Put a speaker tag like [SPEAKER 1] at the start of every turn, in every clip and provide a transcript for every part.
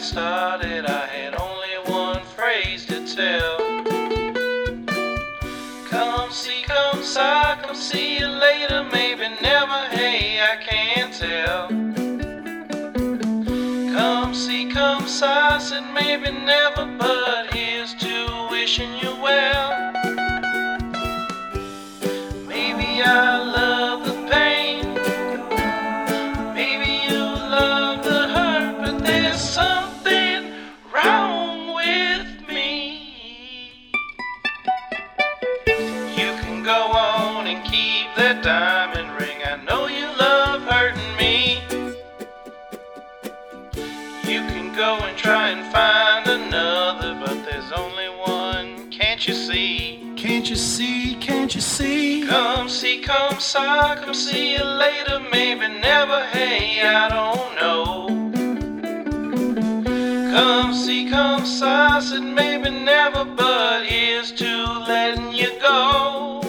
[SPEAKER 1] started, I had only one phrase to tell. Come see, come saw, come see you later, maybe never, hey, I can't tell. Come see, come saw, said maybe never, but here's to wishing you well. Maybe I love the pain, maybe you love the hurt, but there's something wrong with me. You can go on and keep that diamond ring, I know you love hurting me. You can go and try and find another, but there's only one, can't you see?
[SPEAKER 2] Can't you see, can't you see?
[SPEAKER 1] Come see, come saw, come see you later, maybe never, hey, I don't know. Come see, come saw, said maybe never, but here's to letting you go.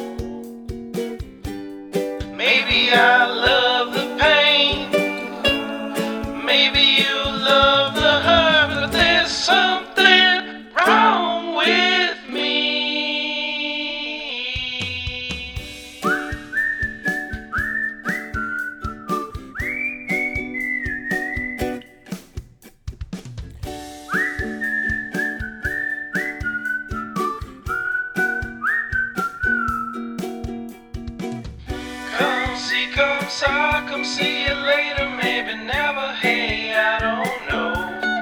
[SPEAKER 1] Maybe I love the pain, maybe you love the hurt, but there's something wrong with me. Come see, come saw, come see you later, maybe never, hey, I don't know.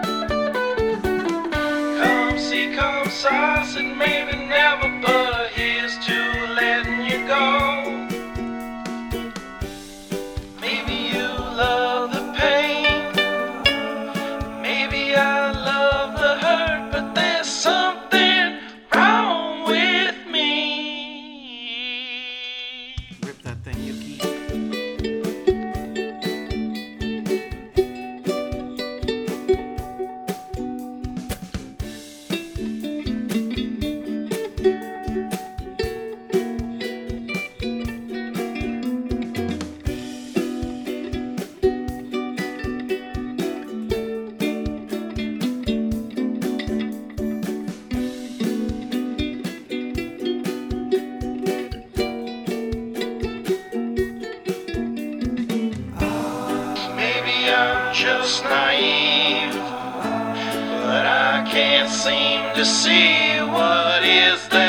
[SPEAKER 1] Come see, come saw, said maybe never, but here's to letting you go. Maybe you love the pain, maybe I love the hurt, but there's something wrong with me.
[SPEAKER 2] Rip that thing, Yuki.
[SPEAKER 1] Maybe I'm just naive, but I can't seem to see what is there